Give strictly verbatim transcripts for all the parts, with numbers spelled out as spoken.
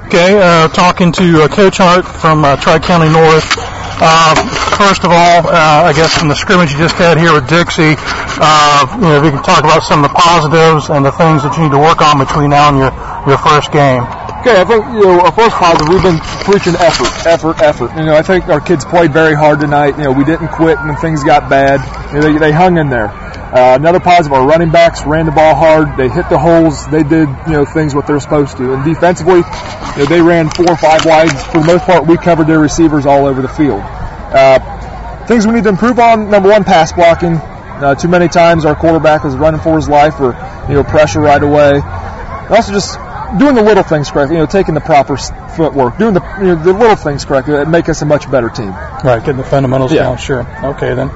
Okay, uh, talking to uh, Coach Hart from uh, Tri-County North. Uh, first of all, uh, I guess from the scrimmage you just had here with Dixie, uh, you know, if you can talk about some of the positives and the things that you need to work on between now and your, your first game. Okay, I think, you know, our first positive, we've been preaching effort, effort, effort. You know, I think our kids played very hard tonight. You know, we didn't quit when things got bad. You know, they, they hung in there. Uh, another positive, our running backs ran the ball hard. They hit the holes. They did, you know, things what they're supposed to. And defensively, you know, they ran four or five wides. For the most part, we covered their receivers all over the field. Uh, things we need to improve on, number one, pass blocking. Uh, too many times our quarterback was running for his life or, you know, pressure right away. And also just doing the little things correctly, you know, taking the proper footwork, doing the, you know, the little things correctly, that make us a much better team. Right, getting the fundamentals yeah. down, sure. Okay, then.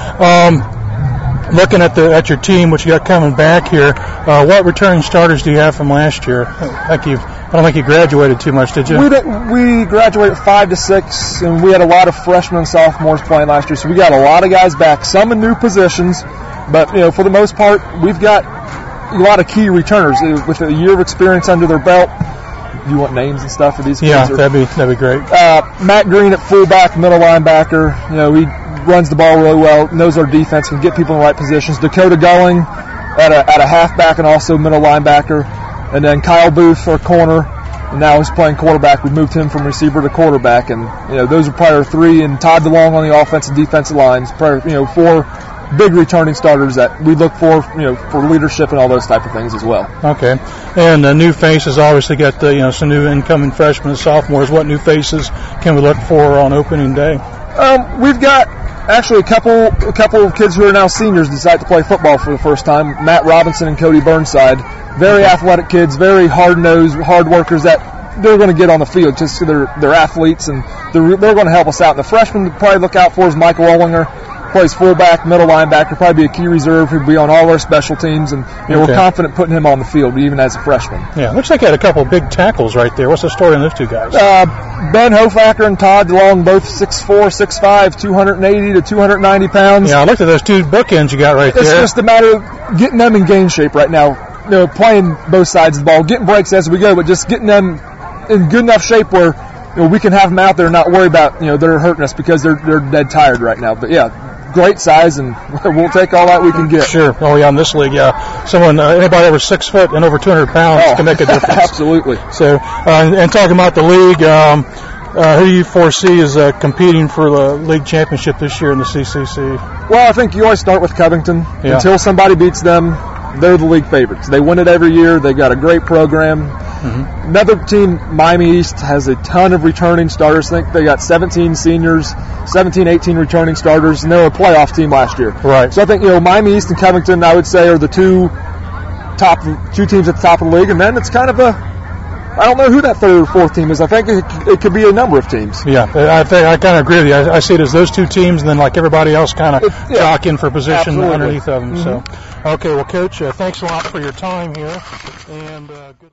Um, looking at the at your team, which you got coming back here, uh, what returning starters do you have from last year? I think you've, I don't think you graduated too much, did you? We did, we graduated five to six, and we had a lot of freshmen and sophomores playing last year, so we got a lot of guys back, some in new positions, but, you know, for the most part, we've got a lot of key returners with a year of experience under their belt. You want names and stuff for these kids? Yeah, that'd be that'd be great. Uh, Matt Green at fullback, middle linebacker. You know, he runs the ball really well, knows our defense, can get people in the right positions. Dakota Gulling at a at a halfback and also middle linebacker, and then Kyle Booth, our corner. And now he's playing quarterback. We moved him from receiver to quarterback, and you know those are probably our three. And Todd DeLong on the offensive defensive lines. Probably, you know, four big returning starters that we look for, you know, for leadership and all those type of things as well. Okay. And uh, new faces, obviously got the, you know, some new incoming freshmen and sophomores. What new faces can we look for on opening day? Um, we've got actually a couple a couple of kids who are now seniors decide to play football for the first time. Matt Robinson and Cody Burnside. Very athletic kids, very hard-nosed, hard workers that they're going to get on the field just because they're, they're athletes and they're, they're going to help us out. And the freshman to probably look out for is Michael Ollinger. Plays fullback, middle linebacker, probably be a key reserve who'd be on all our special teams, and you know, okay. We're confident putting him on the field even as a freshman. Yeah, looks like you had a couple of big tackles right there. What's the story on those two guys? Uh, Ben Hofacker and Todd DeLong, both six four, six five, two eighty to two ninety pounds. Yeah, I looked at those two bookends you got right it's there. It's just a matter of getting them in game shape right now. You know, playing both sides of the ball, getting breaks as we go, but just getting them in good enough shape where you know we can have them out there and not worry about you know they're hurting us because they're they're dead tired right now. But yeah. Great size, and we'll take all that we can get. Sure. Oh, yeah, in this league, yeah. Someone, uh, anybody over six foot and over two hundred pounds oh, can make a difference. Absolutely. So, uh, and, and talking about the league, um, uh, who do you foresee is uh, competing for the league championship this year in the C C C? Well, I think you always start with Covington. Yeah. Until somebody beats them, they're the league favorites. They win it every year. They've got a great program. Mm-hmm. Another team, Miami East, has a ton of returning starters. I think they got seventeen seniors, seventeen, eighteen returning starters, and they were a playoff team last year. Right. So I think, you know, Miami East and Covington, I would say, are the two top two teams at the top of the league. And then it's kind of a, I don't know who that third or fourth team is. I think it, it could be a number of teams. Yeah, I think I kind of agree with you. I, I see it as those two teams, and then like everybody else, kind of yeah, jockeying for position absolutely. underneath of them. Mm-hmm. So, okay, well, Coach, uh, thanks a lot for your time here, and uh, good.